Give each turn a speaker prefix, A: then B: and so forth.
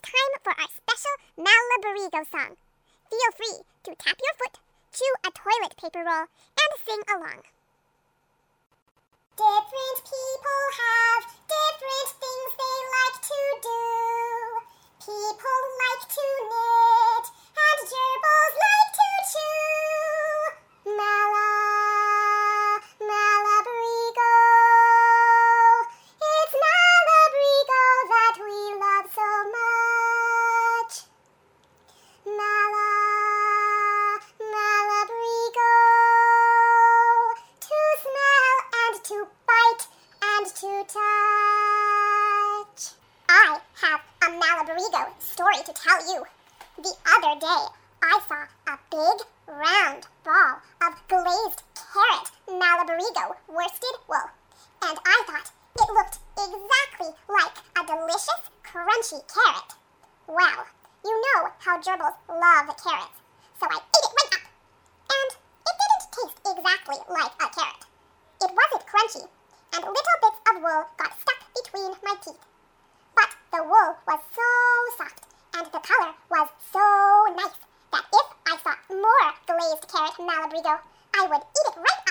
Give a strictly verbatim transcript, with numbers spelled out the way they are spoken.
A: time for our special Malabarigo song. Feel free to tap your foot, chew a toilet paper roll, and sing along. Different people have different things they like to do. People like to knit, and gerbils like to chew. Mala, Malabarigo. It's Malabarigo that we love so much. Mala, Malabarigo. To smell and to bite and to touch. I have a Malabarigo story to tell you. The other day, I saw a big, round ball of glazed carrot Malabarigo worsted wool, and I thought it looked exactly like a delicious, crunchy carrot. Well, you know how gerbils love carrots, so I ate it right up. And it didn't taste exactly like a carrot. It wasn't crunchy, and little bits of wool got stuck between my teeth. But the wool was so soft, and the color was so nice, that if I saw more glazed carrot Malabarigo, I would eat it right